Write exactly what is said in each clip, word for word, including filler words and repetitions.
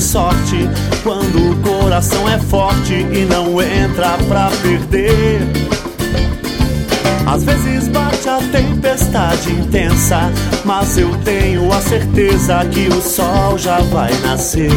sorte quando o coração é forte e não entra pra perder. Às vezes bate a tempestade intensa, mas eu tenho a certeza que o sol já vai nascer.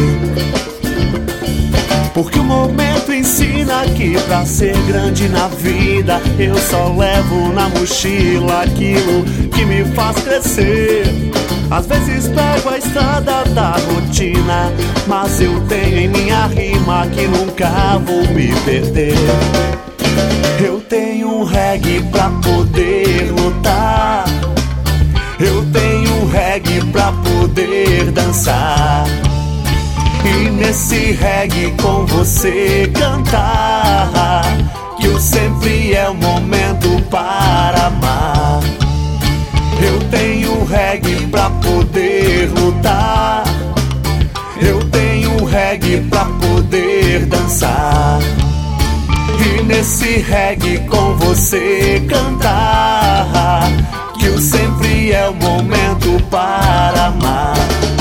Porque o momento ensina que pra ser grande na vida eu só levo na mochila aquilo que me faz crescer. Às vezes pego a estrada da rotina, mas eu tenho em minha rima que nunca vou me perder. Eu tenho um reggae pra poder lutar, eu tenho um reggae pra poder dançar, e nesse reggae com você cantar, que o sempre é o momento para amar. Eu tenho um reggae pra poder lutar, eu tenho um reggae pra poder dançar, e nesse reggae com você cantar, que o sempre é o momento para amar.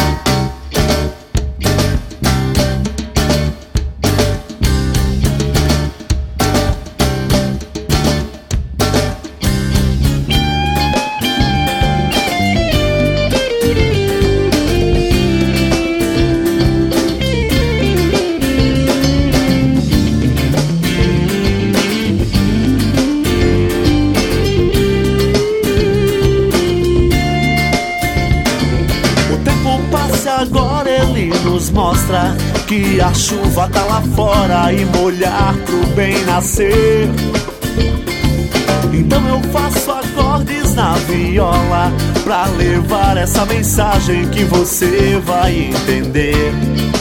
Agora ele nos mostra que a chuva tá lá fora e molhar pro bem nascer. Então eu faço acordes na viola pra levar essa mensagem que você vai entender.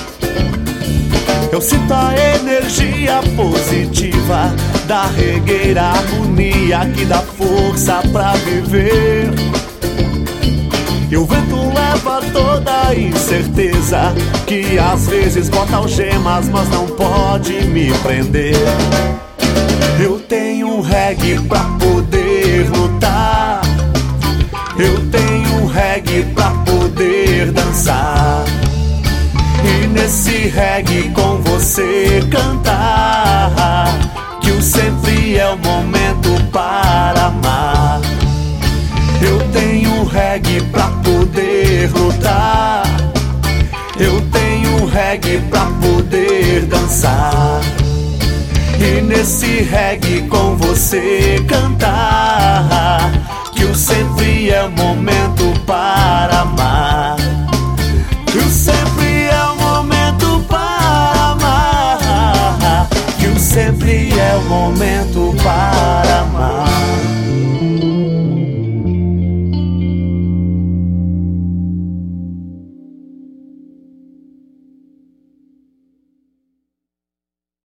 Eu sinto a energia positiva da regueira, harmonia que dá força pra viver. E o vento leva toda a incerteza que às vezes bota algemas, mas não pode me prender. Eu tenho um reggae pra poder lutar, eu tenho um reggae pra poder dançar, e nesse reggae com você cantar, que o sempre é o momento para amar. Eu tenho um reggae pra poder lutar, eu tenho um reggae pra poder dançar, e nesse reggae com você cantar, que o sempre é o momento para amar. Que o sempre é o momento para amar, que o sempre é o momento para